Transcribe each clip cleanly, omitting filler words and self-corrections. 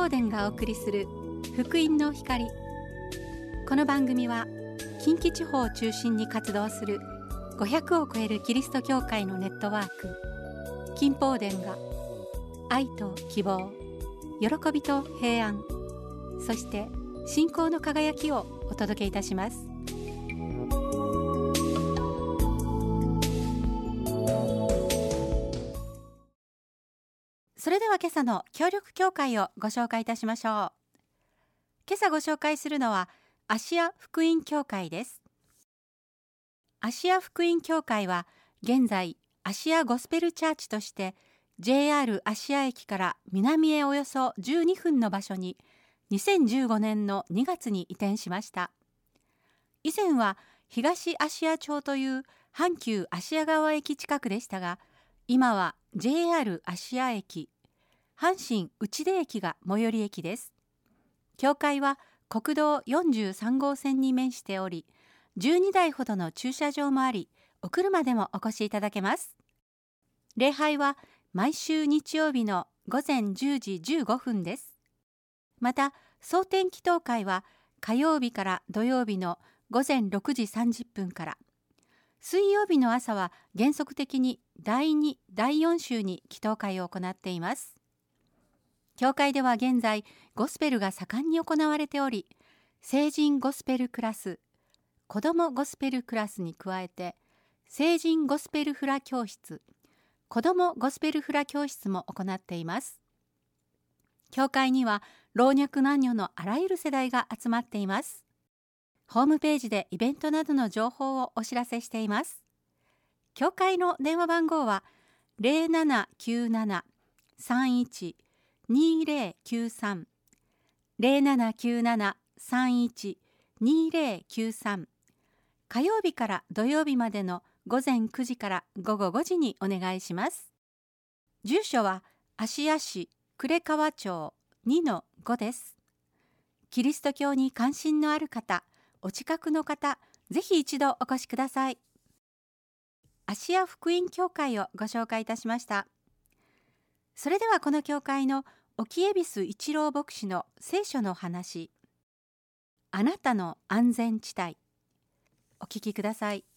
報殿がお送りする福音の光。この番組は近畿地方を中心に活動する500を超えるキリスト教会のネットワーク金報殿が愛と希望、喜びと平安、そして信仰の輝きをお届けいたします。それでは今朝の協力教会をご紹介いたしましょう。今朝ご紹介するのはアシア福音教会です。アシア福音教会は現在アシアゴスペルチャーチとして JR 芦屋駅から南へおよそ12分の場所に2015年の2月に移転しました。以前は東芦屋町という阪急芦屋川駅近くでしたが、今は JR 芦屋駅、阪神内出駅が最寄り駅です。教会は国道43号線に面しており、12台ほどの駐車場もあり、お車でもお越しいただけます。礼拝は毎週日曜日の午前10時15分です。また、蒼天祈祷会は火曜日から土曜日の午前6時30分から、水曜日の朝は原則的に第2、第4週に祈祷会を行っています。教会では現在、ゴスペルが盛んに行われており、成人ゴスペルクラス、子どもゴスペルクラスに加えて、成人ゴスペルフラ教室、子どもゴスペルフラ教室も行っています。教会には老若男女のあらゆる世代が集まっています。ホームページでイベントなどの情報をお知らせしています。教会の電話番号は 0797-31-2093 0797-31-2093 火曜日から土曜日までの午前9時から午後5時にお願いします。住所は芦屋市呉川町 2-5 です。キリスト教に関心のある方、お近くの方、ぜひ一度お越しください。アシア福音教会をご紹介いたしました。それではこの教会の沖恵比寿一郎牧師の聖書の話、あなたの安全地帯、お聞きください。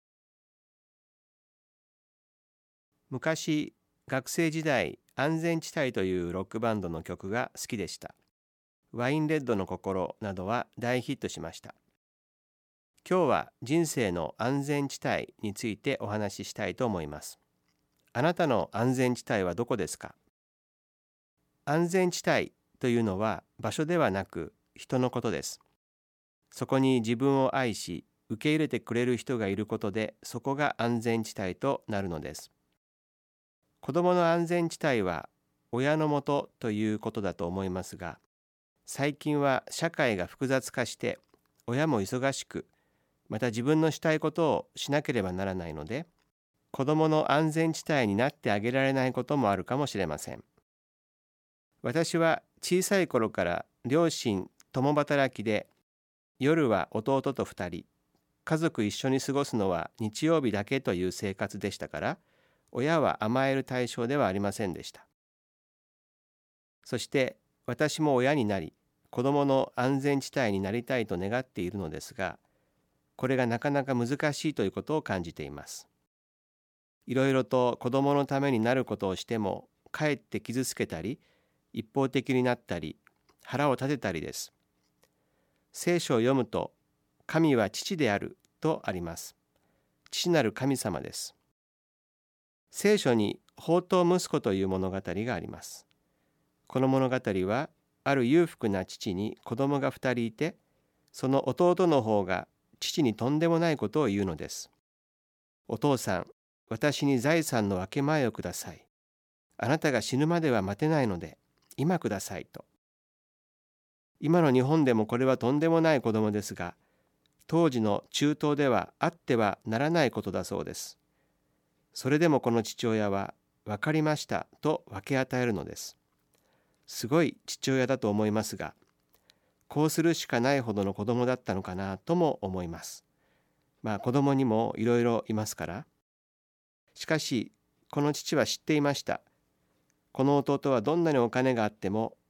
昔、学生時代、安全地帯というロックバンドの曲が好きでした。ワインレッドの心などは大ヒットしました。今日は人生の安全地帯についてお話ししたいと思います。あなたの安全地帯はどこですか？安全地帯というのは場所ではなく人のことです。そこに自分を愛し、受け入れてくれる人がいることで、そこが安全地帯となるのです。子どもの安全地帯は親のもとということだと思いますが、最近は社会が複雑化して、親も忙しく、また自分のしたいことをしなければならないので、子どもの安全地帯になってあげられないこともあるかもしれません。私は小さい頃から両親共働きで、夜は弟と2人、家族一緒に過ごすのは日曜日だけという生活でしたから、親は甘える対象ではありませんでした。そして私も親になり、子どもの安全地帯になりたいと願っているのですが、これがなかなか難しいということを感じています。いろいろと子どものためになることをしても、かえって傷つけたり、一方的になったり、腹を立てたりです。聖書を読むと、神は父であるとあります。父なる神様です。聖書に放蕩息子という物語があります。この物語は、ある裕福な父に子供が2人いて、その弟の方が父にとんでもないことを言うのです。お父さん、私に財産の分け前をください。あなたが死ぬまでは待てないので、今くださいと。今の日本でもこれはとんでもない子供ですが、当時の中東ではあってはならないことだそうです。それでもこの父親は、分かりましたと分け与えるのです。すごい父親だと思いますが、こうするしかないほどの子供だったのかなとも思います。子供にもいろいろいますから。しかし、この父は知っていました。この弟はどんなにお金があっても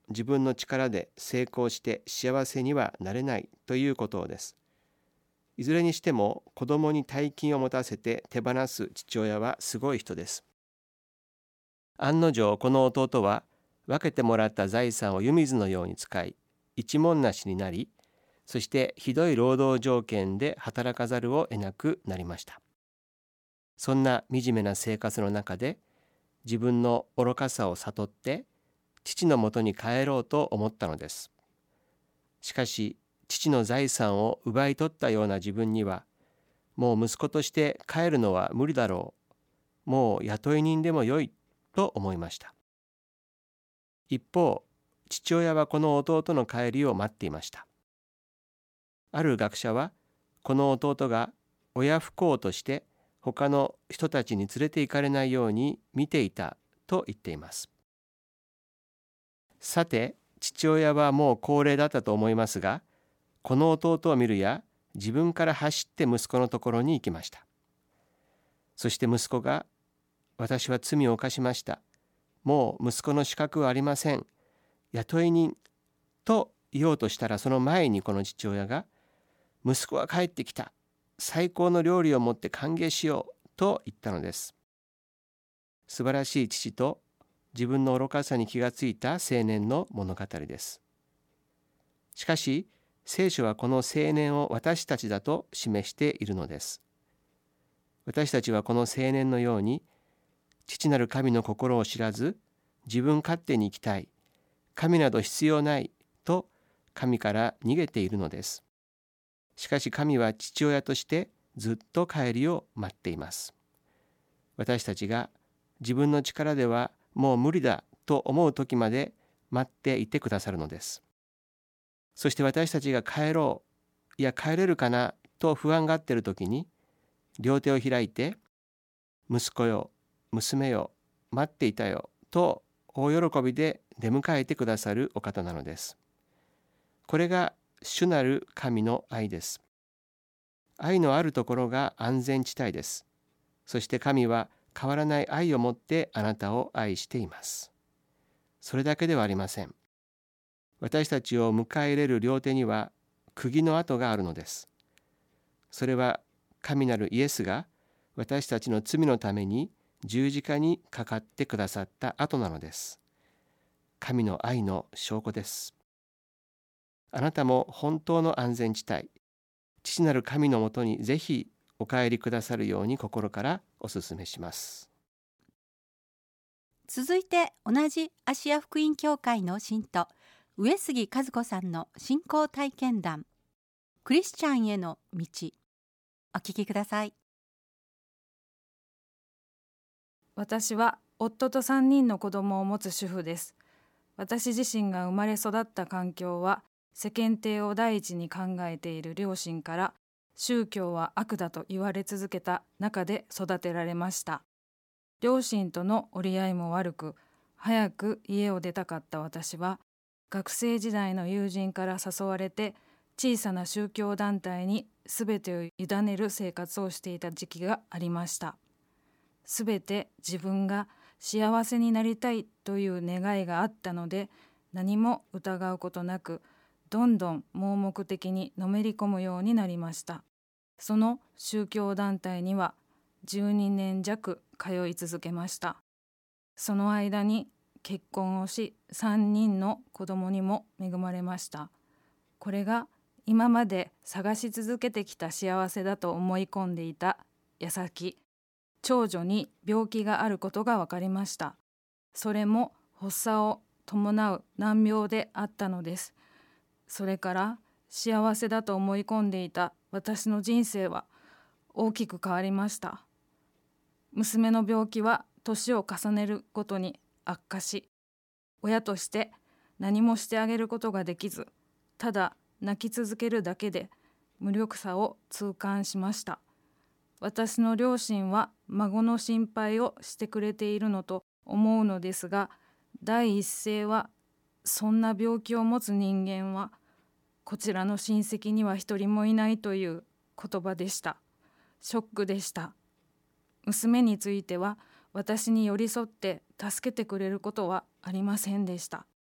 自分の力で成功して幸せにはなれないということです。いずれにしても子供に大金を持たせて手放す父親はすごい人です。案の定この弟は分けてもらった財産を湯水のように使い、一文無しになり、そしてひどい労働条件で働かざるを得なくなりました。そんな惨めな生活の中で自分の愚かさを悟って父のもとに帰ろうと思ったのです。しかし父の財産を奪い取ったような自分には、もう息子として帰るのは無理だろう、もう雇い人でもよいと思いました。一方、父親はこの弟の帰りを待っていました。ある学者は、この弟が親不孝として他の人たちに連れて行かれないように見ていたと言っています。さて、父親はもう高齢だったと思いますが、この弟を見るや自分から走って息子のところに行きました。そして息子が、私は罪を犯しました。もう息子の資格はありません。雇い人と言おうとしたら、その前にこの父親が、息子が帰ってきた。最高の料理を持って歓迎しようと言ったのです。素晴らしい父と自分の愚かさに気がついた青年の物語です。しかし、聖書はこの青年を私たちだと示しているのです。私たちはこの青年のように、父なる神の心を知らず、自分勝手に生きたい、神など必要ないと神から逃げているのです。しかし神は父親としてずっと帰りを待っています。私たちが自分の力ではもう無理だと思う時まで待っていてくださるのです。そして私たちが帰ろう、いや帰れるかなと不安がっている時に、両手を開いて、息子よ、娘よ、待っていたよと大喜びで出迎えてくださるお方なのです。これが主なる神の愛です。愛のあるところが安全地帯です。そして神は変わらない愛を持ってあなたを愛しています。それだけではありません。私たちを迎え入れる両手には釘の跡があるのです。それは神なるイエスが私たちの罪のために十字架にかかってくださった跡なのです。神の愛の証拠です。あなたも本当の安全地帯、父なる神のもとにぜひお帰りくださるように心からお勧めします。 続いて、同じアシア福音教会の信徒上杉和子さんの信仰体験談、クリスチャンへの道、お聞きください。 私は夫と3人の子供を持つ主婦です。私自身が生まれ育った環境は、世間体を第一に考えている両親から宗教は悪だと言われ続けた中で育てられました。両親との折り合いも悪く、早く家を出たかった私は、学生時代の友人から誘われて小さな宗教団体に全てを委ねる生活をしていた時期がありました。全て自分が幸せになりたいという願いがあったので、何も疑うことなくどんどん盲目的にのめり込むようになりました。その宗教団体には12年弱通い続けました。その間に結婚をし、3人の子供にも恵まれました。これが今まで探し続けてきた幸せだと思い込んでいた矢先、長女に病気があることが分かりました。それも発作を伴う難病であったのです。それから幸せだと思い込んでいた私の人生は大きく変わりました。娘の病気は年を重ねるごとに悪化し、親として何もしてあげることができず、ただ泣き続けるだけで無力さを痛感しました。私の両親は孫の心配をしてくれているのと思うのですが、第一声は、そんな病気を持つ人間はこちらの親戚には一人もいないという言葉でした。ショックでした。娘については私に寄り添って助けてくれることはありませんでした。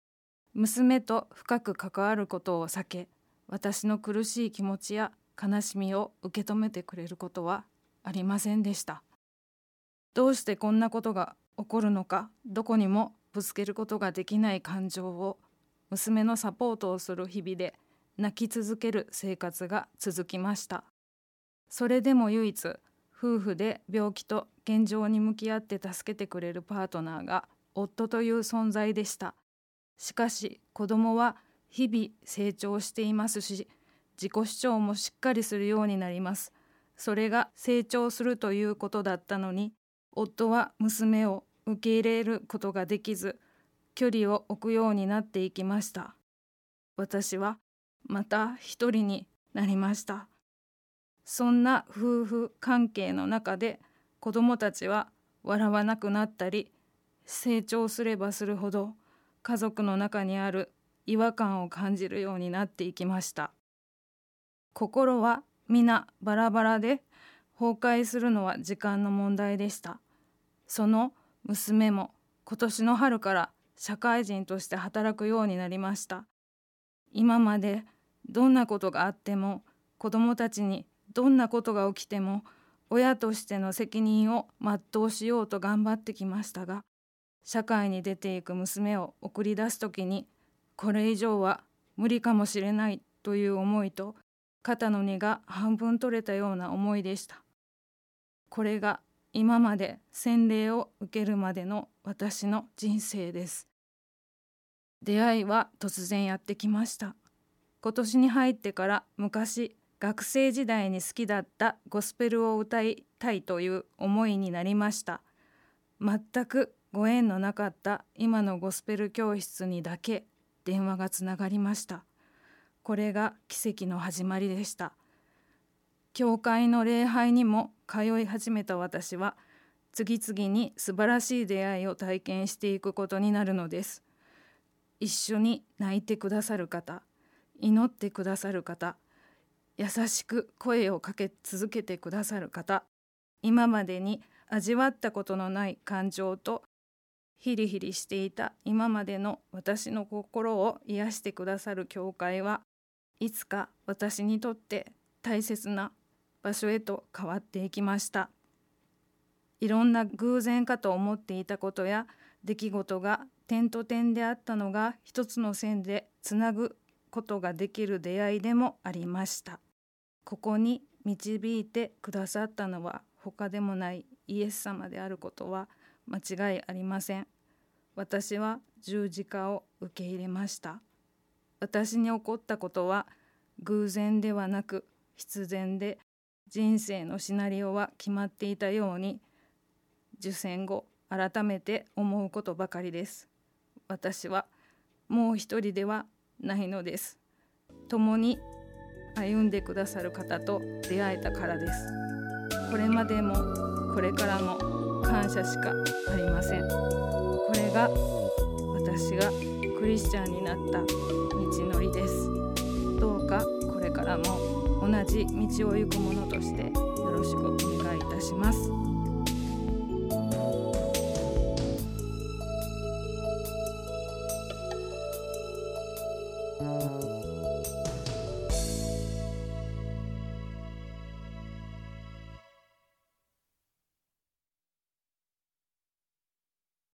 娘と深く関わることを避け、私の苦しい気持ちや悲しみを受け止めてくれることはありませんでした。どうしてこんなことが起こるのか、どこにもぶつけることができない感情を娘のサポートをする日々で泣き続ける生活が続きました。それでも唯一、夫婦で病気と現状に向き合って助けてくれるパートナーが夫という存在でした。しかし子供は日々成長していますし、自己主張もしっかりするようになります。それが成長するということだったのに、夫は娘を受け入れることができず、距離を置くようになっていきました。私はまた一人になりました。そんな夫婦関係の中で、子供たちは笑わなくなったり、成長すればするほど家族の中にある違和感を感じるようになっていきました。心は皆バラバラで、崩壊するのは時間の問題でした。その娘も今年の春から社会人として働くようになりました。今までどんなことがあっても、子供たちにどんなことが起きても、親としての責任を全うしようと頑張ってきましたが、社会に出ていく娘を送り出すときに、これ以上は無理かもしれないという思いと、肩の荷が半分取れたような思いでした。これが今まで洗礼を受けるまでの私の人生です。出会いは突然やってきました。今年に入ってから昔、学生時代に好きだったゴスペルを歌いたいという思いになりました。全くご縁のなかった今のゴスペル教室にだけ電話がつながりました。これが奇跡の始まりでした。教会の礼拝にも通い始めた私は、次々に素晴らしい出会いを体験していくことになるのです。一緒に泣いてくださる方、祈ってくださる方、優しく声をかけ続けてくださる方、今までに味わったことのない感情とヒリヒリしていた今までの私の心を癒してくださる教会はいつか私にとって大切な場所へと変わっていきました。いろんな偶然かと思っていたことや出来事が点と点であったのが一つの線でつなぐことができる出会いでもありました。ここに導いてくださったのは他でもないイエス様であることは間違いありません。私は十字架を受け入れました。私に起こったことは偶然ではなく必然で、人生のシナリオは決まっていたように受洗後改めて思うことばかりです。私はもう一人ではないのです。共に歩んでくださる方と出会えたからです。これまでもこれからも感謝しかありません。これが私がクリスチャンになった道のりです。どうかこれからも同じ道を行く者としてよろしくお願いいたします。